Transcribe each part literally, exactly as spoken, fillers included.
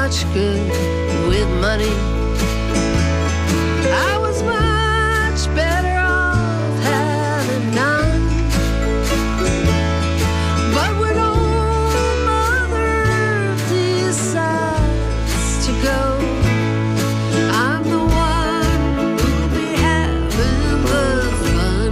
much good with money. I was much better off having none. But when old Mother decides to go, I'm the one who'll be having the fun.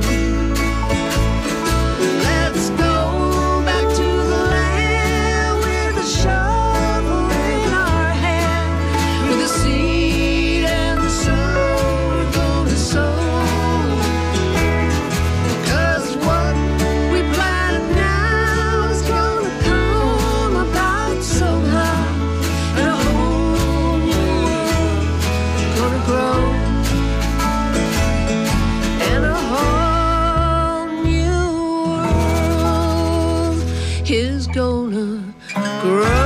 Let's go back to the land with a shovel in our hand, with a seed and the soul we're gonna sow. 'Cause what we planted now is gonna come about somehow, and a whole new world gonna grow, and a whole new world is gonna grow.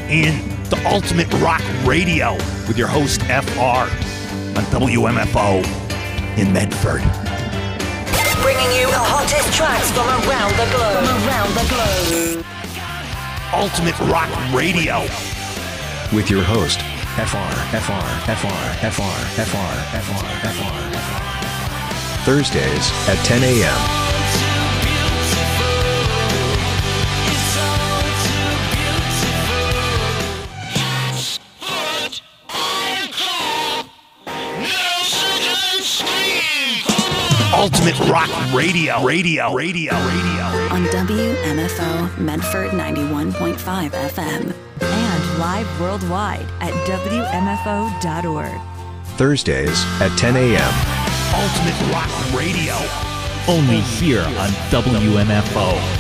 in the Ultimate Rock Radio with your host, F R, on W M F O in Medford. Bringing you the hottest tracks from around the globe. From around the globe. Ultimate Rock Radio with your host, F R, F R, F R, F R, F R, F R, F R, F R. Thursdays at ten a.m. Ultimate Rock Radio, Radio, Radio, Radio. On W M F O Medford ninety-one point five F M. And live worldwide at W M F O dot org. Thursdays at ten a.m. Ultimate Rock Radio. Only here on W M F O.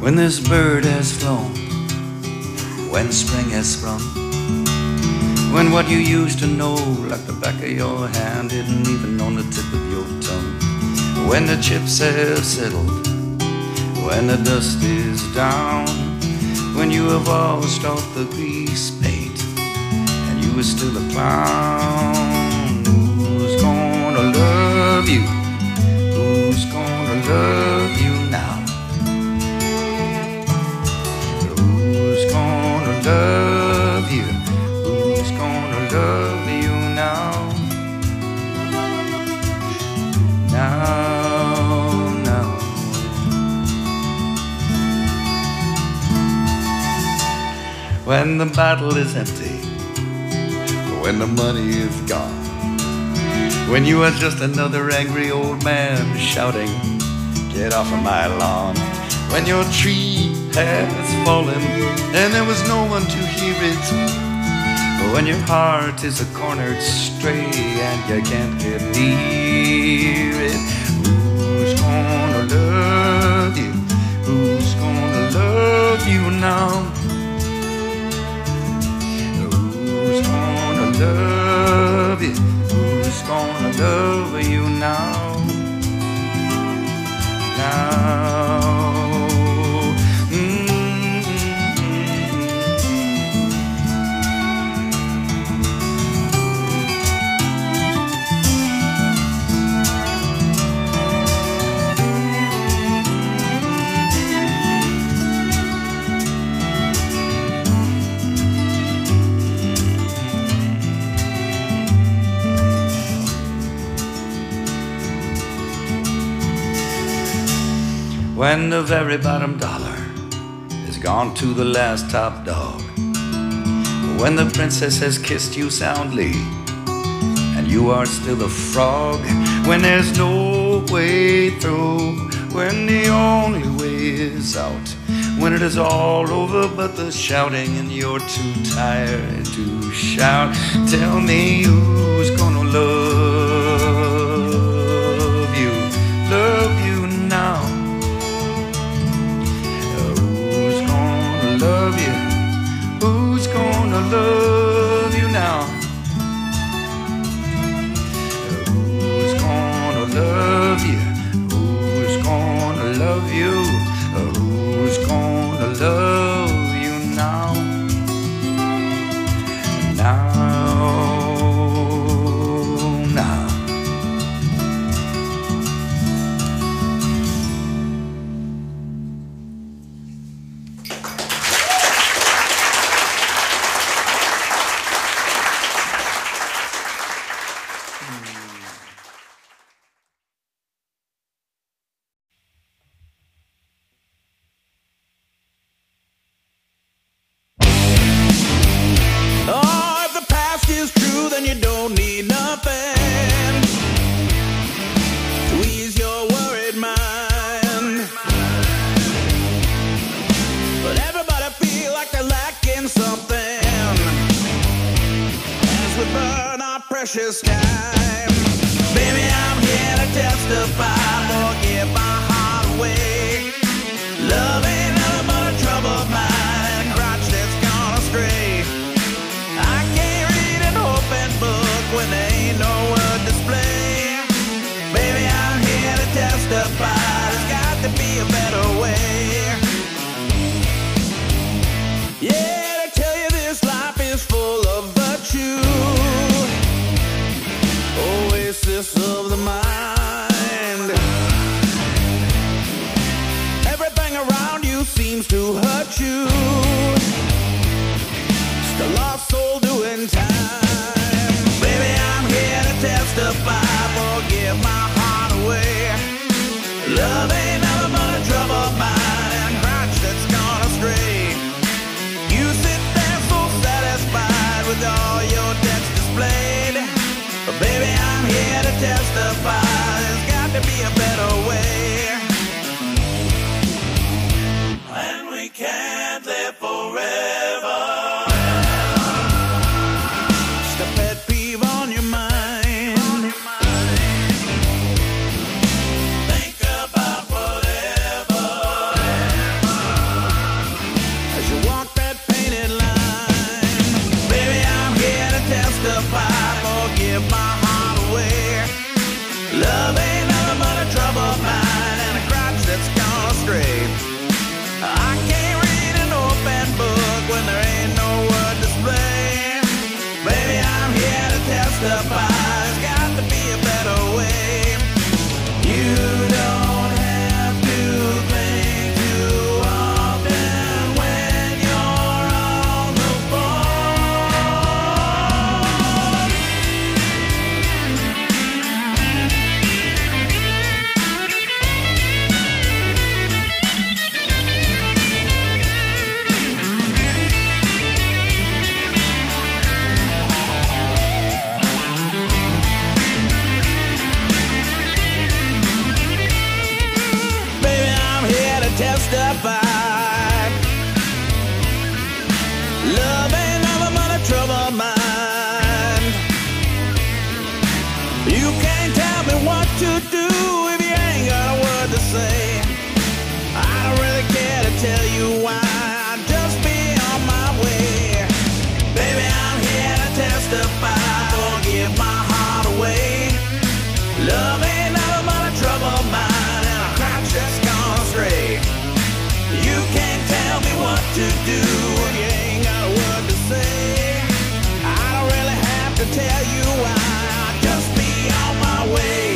when this bird has flown, when spring has sprung, when what you used to know like the back of your hand isn't even on the tip of your tongue, when the chips have settled, when the dust is down, when you have washed off the grease paint and you are still a clown. Who's gonna love you? Who's gonna love you now? Who's gonna love you? Who's gonna love you now? Now, now. When the bottle is empty, when the money is gone, when you are just another angry old man shouting, get off of my lawn, when your tree has fallen and there was no one to hear it, when your heart is a cornered stray and you can't get near it, who's gonna love you? Who's gonna love you now? Who's gonna love you? Who's gonna love you now? Now. When the very bottom dollar has gone to the last top dog, when the princess has kissed you soundly and you are still a frog, when there's no way through, when the only way is out, when it is all over but the shouting and you're too tired to shout, tell me who's gonna love you, love you now? Love you. Who's gonna love you now? Who's gonna love you? Who's gonna love you? Who's gonna love you now? Now, now. Precious time, baby, I'm here to testify. Forgive my heart away. Love ain't nothing but a trouble of mine, a crotch that's gone astray. I can't read an open book when there ain't no word display. Baby, I'm here to testify. There's got to be a better way. Yeah, to tell you this life is full of virtue. Oasis of the mind. Everything around you seems to hurt you. Still lost soul doing time. Baby, I'm here to testify. Forgive my heart away. Love ain't nothing but a trouble of mine, a crotch that's gone astray. You sit there so satisfied with all your debts displayed. But baby, I'm here to testify. There's got to be a better way. And we can't live forever. Just a pet peeve on your mind. Think about whatever. testify. There's got to be a better way. You don't have to think too often when you're on the phone. Baby, I'm here to testify. Love ain't nothing but a troubled mind. You can't tell me what to do if you ain't got a word to say. I don't really care to tell you why. I'll just be on my way. Baby, I'm here to testify. Forgive my heart away. Love ain't nothing but a troubled mind, and a crotch that's gone astray. You can't tell me what to do if you ain't got a word to say. I don't really have to tell you why. I'll just be on my way.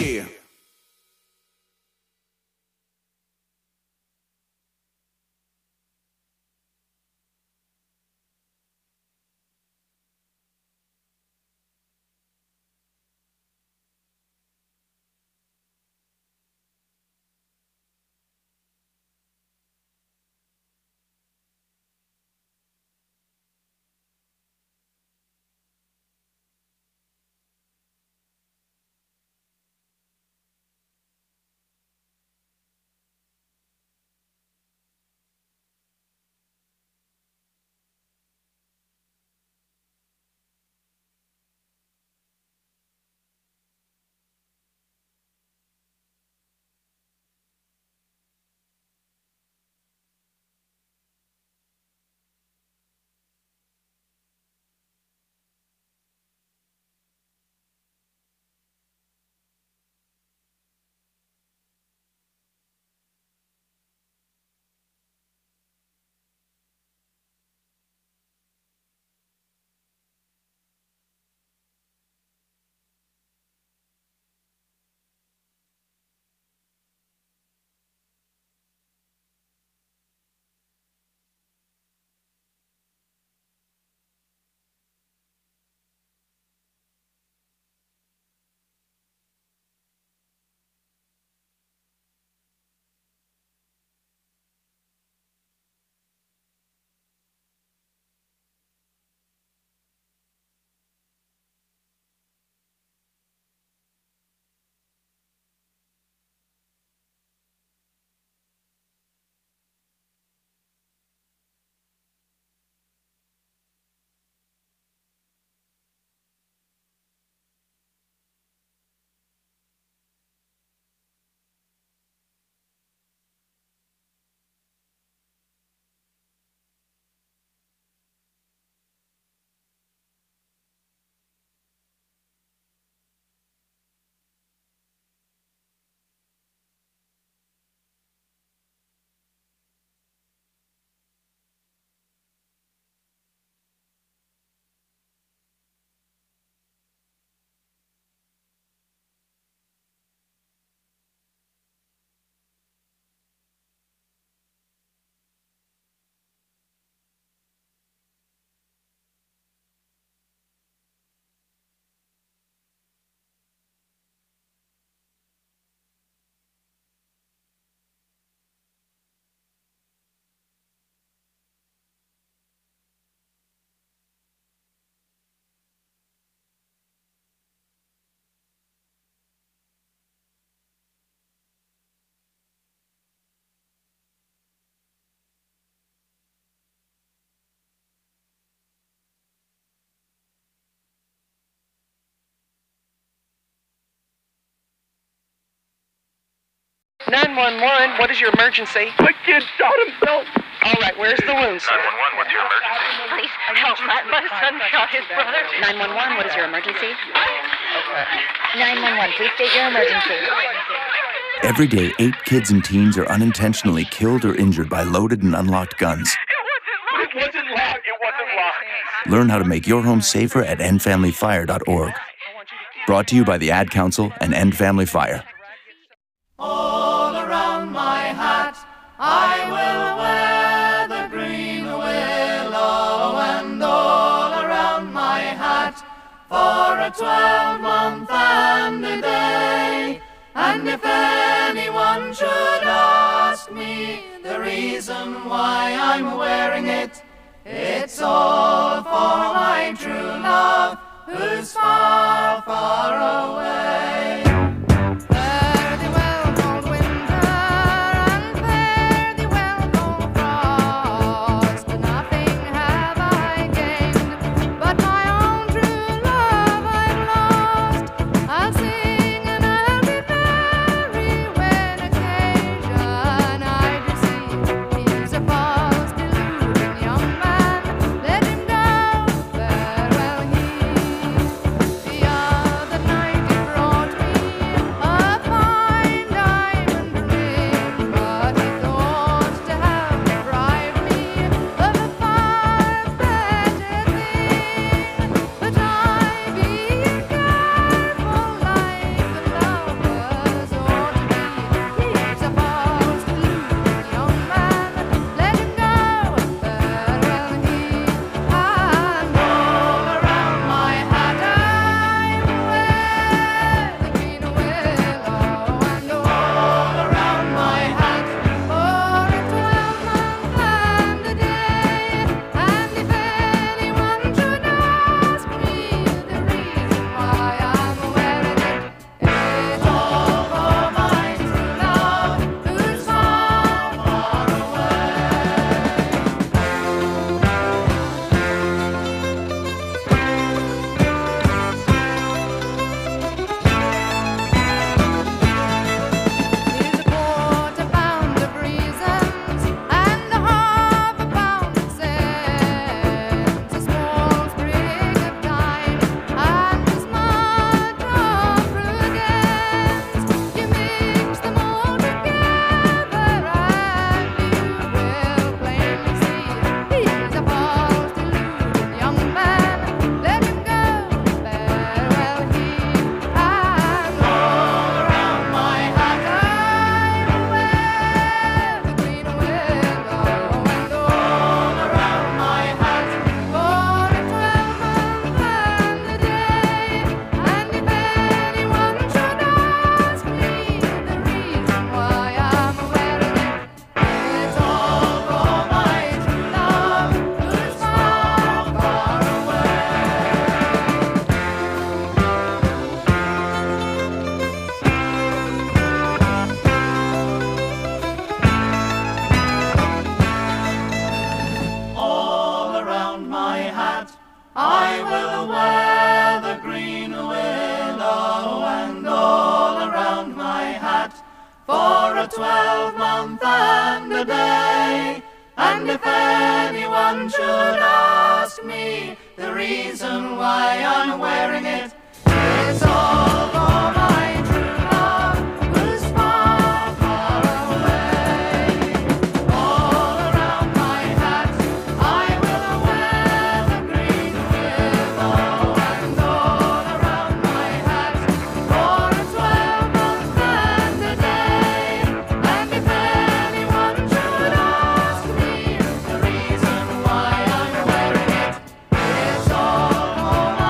nine one one, what is your emergency? My kid shot himself. All right, where's the wound, sir? nine one one, what's your emergency? Please help. My, my son shot his brother. nine one one, what is your emergency? Okay. nine one one, please state your emergency. Every day, eight kids and teens are unintentionally killed or injured by loaded and unlocked guns. It wasn't locked. It wasn't locked. Learn how to make your home safer at end family fire dot org. Brought to you by the Ad Council and End Family Fire. All around my hat, I will wear the green willow, and all around my hat, for a twelve-month and a day. And if anyone should ask me the reason why I'm wearing it, it's all for my true love, who's far, far away. Fare thee well, cold winter, and fare thee well, cold frost. Nothing have I gained, but my own true love I've lost. I'll sing and I'll be merry when occasion I do see. He's a false, deluding young man, let him go, farewell he. The other night he brought me a fine diamond ring, but he thought to have deprived me of a far better thing. But I, being careful like the lovers ought to be, he's a false, deluding young man, let him go, farewell he. And all around my hat I will wear the green willow, and all around my hat for a twelve-month and a day. And if anyone should ask me the reason why I'm wearing it, it's all for my true love, who's far, far away. Here's a quarter pound of reasons and a half a pound of sense, a small sprig of thyme and a smudge of prudence. You mix them all together and you will plainly see he's a false, deluding young man, let him go, farewell he. And all around my hat I will wear the green willow, and all around my hat for a twelve-month and a day. And if anyone should ask me the reason why I'm wearing it, it's all for my true love, who's far, far away. All around my hat I will wear the green willow, and all around my hat for a twelve-month and a day. And if anyone should ask me the reason why I'm wearing it, it's all for my true love, who's far, far away. All around my hat I will wear the green willow, and all around my hat for a twelve-month and a day. And if anyone should ask me the reason why I'm wearing it, it's all for my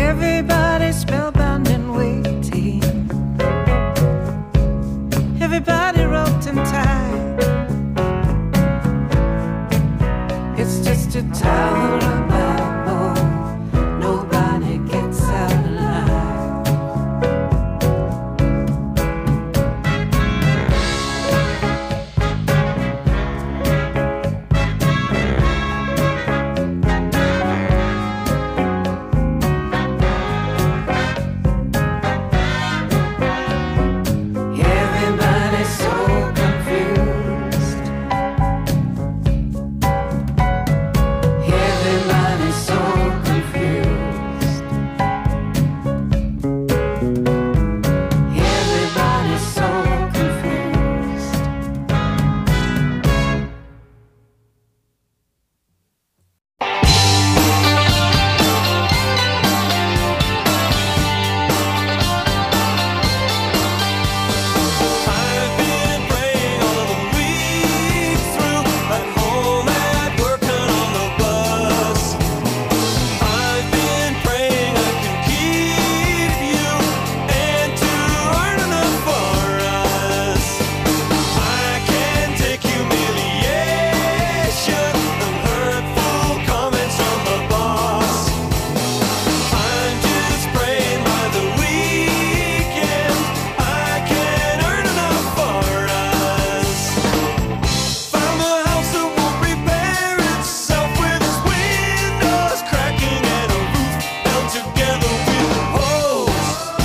Everybody spellbound and waiting. Everybody roped and tied. It's just a tower about more. Nobody gets out alive. Everybody's so confused. Everybody's so confused. Everybody's so confused. I've been praying all the week through, at home, at work, and on the bus. I've been praying I can keep you and to earn enough for us. I can take humiliation and hurtful comments from the boss. I'm just praying by the weekend I can earn enough for us. Found a house that won't repair itself, with its windows cracking and a roof held together with hose.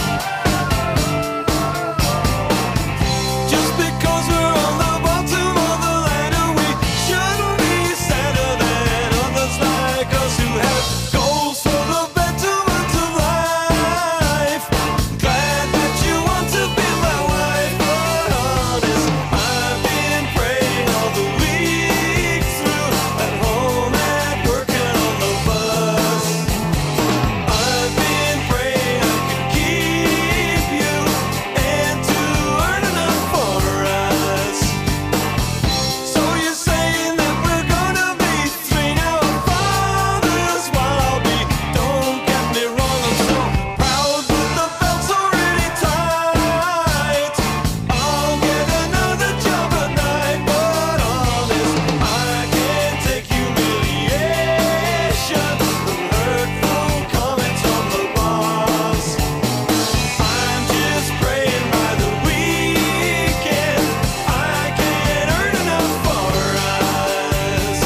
Just because we're on the bottom of the ladder, we shouldn't be sadder than others like us who have goals for the betterment of life. Glad that you want to be my wife, but honest, I've been praying all the week through, at home, at work, and on the bus. I've been praying I can keep you and to earn enough for us. So you're saying that we're gonna be three now fathers while I'll be, don't get me wrong, I'm so proud, but the belt's already tight. I'll get another job at night, but honest, I can't take humiliation and hurtful comments from the boss. I'm just praying by the weekend I can earn enough for us.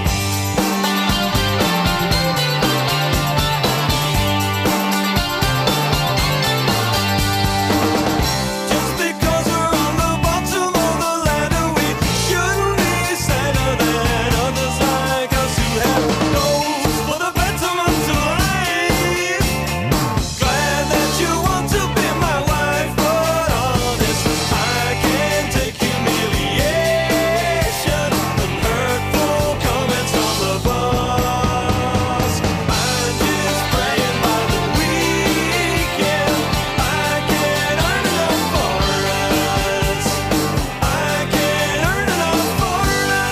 Just because we're on the bottom of the ladder, we shouldn't be sadder than others like us who have goals for the betterment of life. Glad that you want to be my wife, but honest, I can't take humiliation and hurtful comments from the boss. I'm just praying by the weekend I can earn enough for us. I can earn enough for us.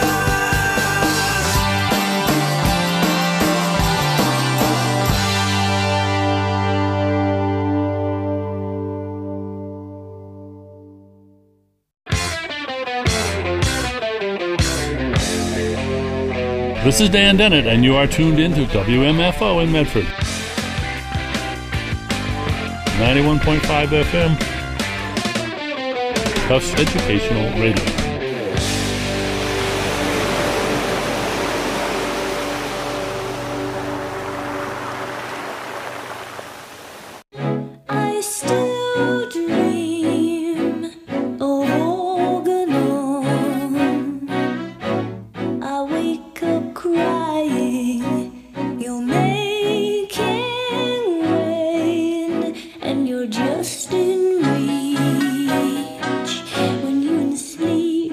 This is Dan Dennett, and you are tuned in to W M F O in Medford. ninety-one point five F M. Tufts Educational Radio. I still dream of Organon. I wake up crying. You're making rain, and you're just in reach when you sleep.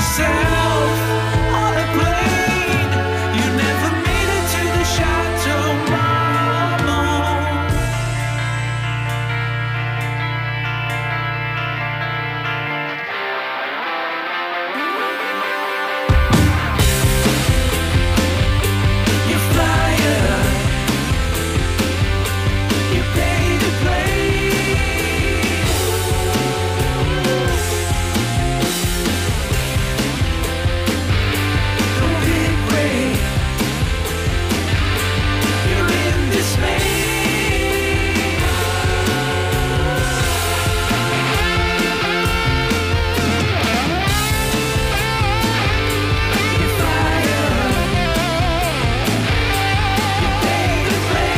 yourself on a plane. You never made it to the Chateau Marmont. You fly up, you pay to play. The big wave, you're in dismay. You fly up, you pay to play.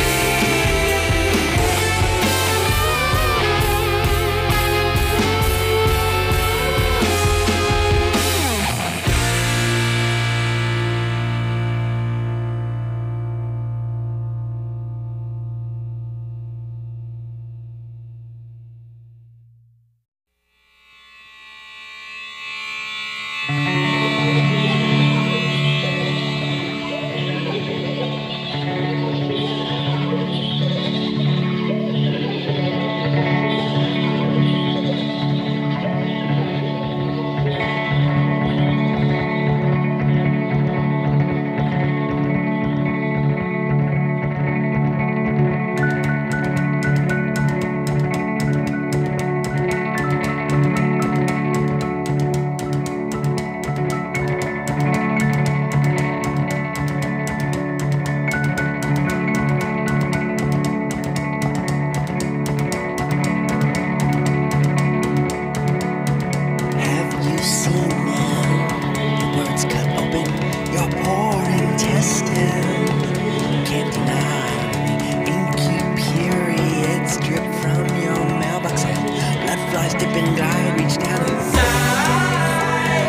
Have you seen now? The words cut open, your poor intestine. Can't deny the inky periods drip from your mailbox and blood flies dip and glide, reach down inside.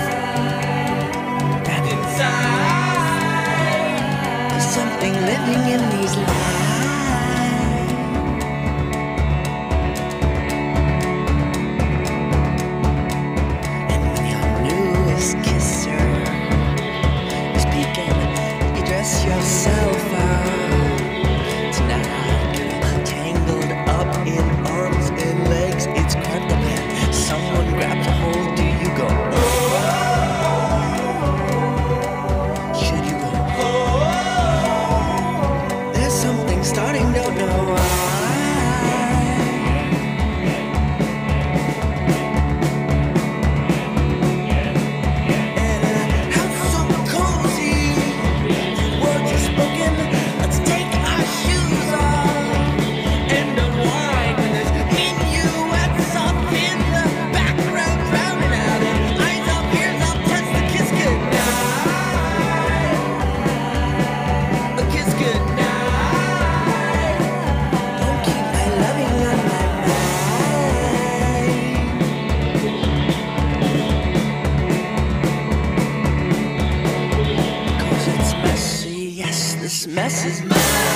And inside, there's something living in these lines. And when your newest kisser is peeking, you dress yourself up. Tonight, girl, tangled up in arms and legs, it's cramped up and someone grabs a hold. Do you go? Oh, should you go? Oh, there's something starting, don't know why. And a house so cozy, words are spoken. Let's take our shoes off and unwind. When there's minuets up in the background, drowning out, and eyes up, ears up, touch the kiss goodnight. A kiss goodnight. Don't keep my loving on my mind. 'Cause it's messy, yes, this mess is mine.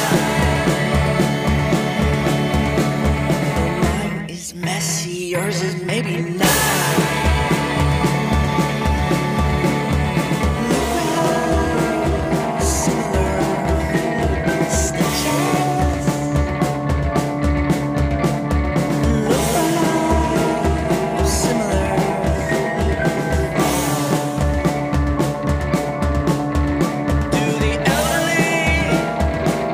Mine is messy, yours is maybe not. Similar stitches. Similar. Do the elderly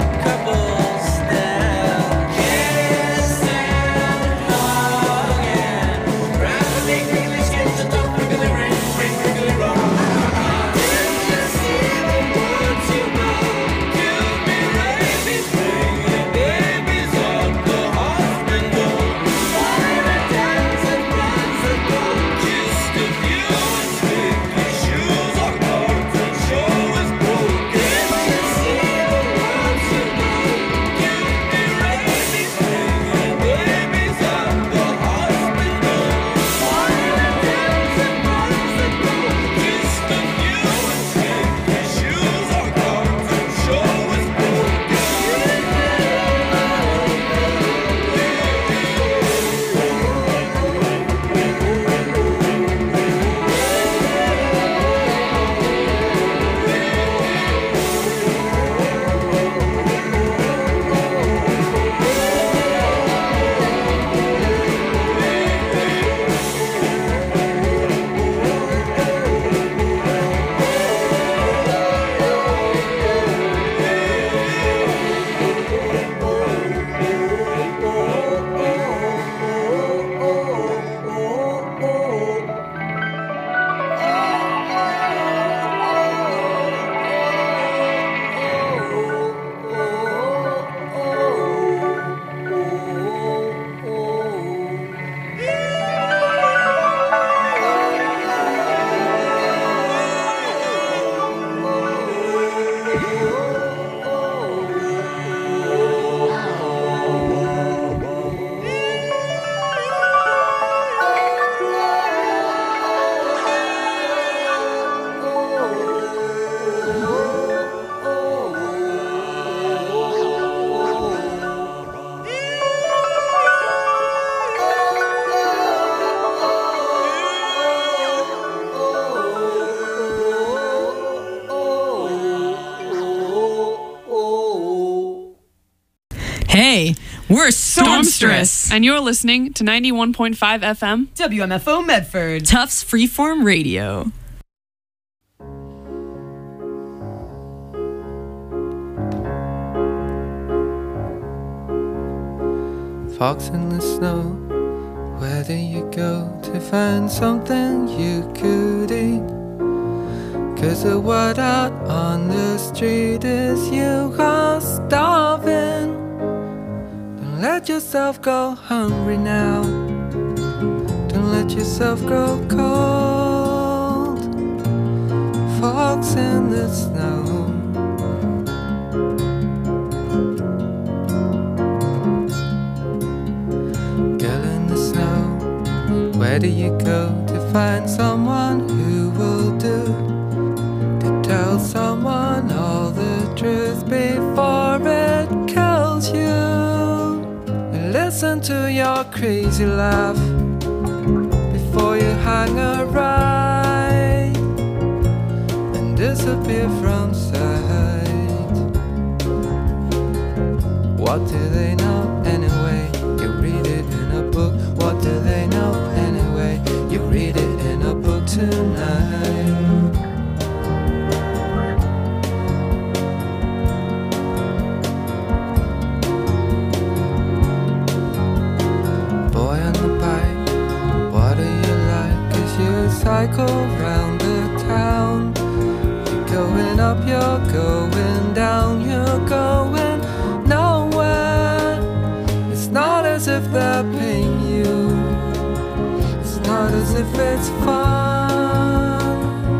Hey, we're Stormstress. And you're listening to ninety-one point five F M W M F O Medford. Tufts Freeform Radio. Fox in the snow, where do you go to find something you could eat? Cause the word out on the street is you are starving. Don't let yourself go hungry now. Don't let yourself grow cold. Fox in the snow. Girl in the snow, where do you go to find someone who will do? To tell someone all the truth before it kills you. Listen to your crazy laugh before you hang a right and disappear from sight. What do they know anyway? You read it in a book. What do they know anyway? You read it in a book tonight. Cycle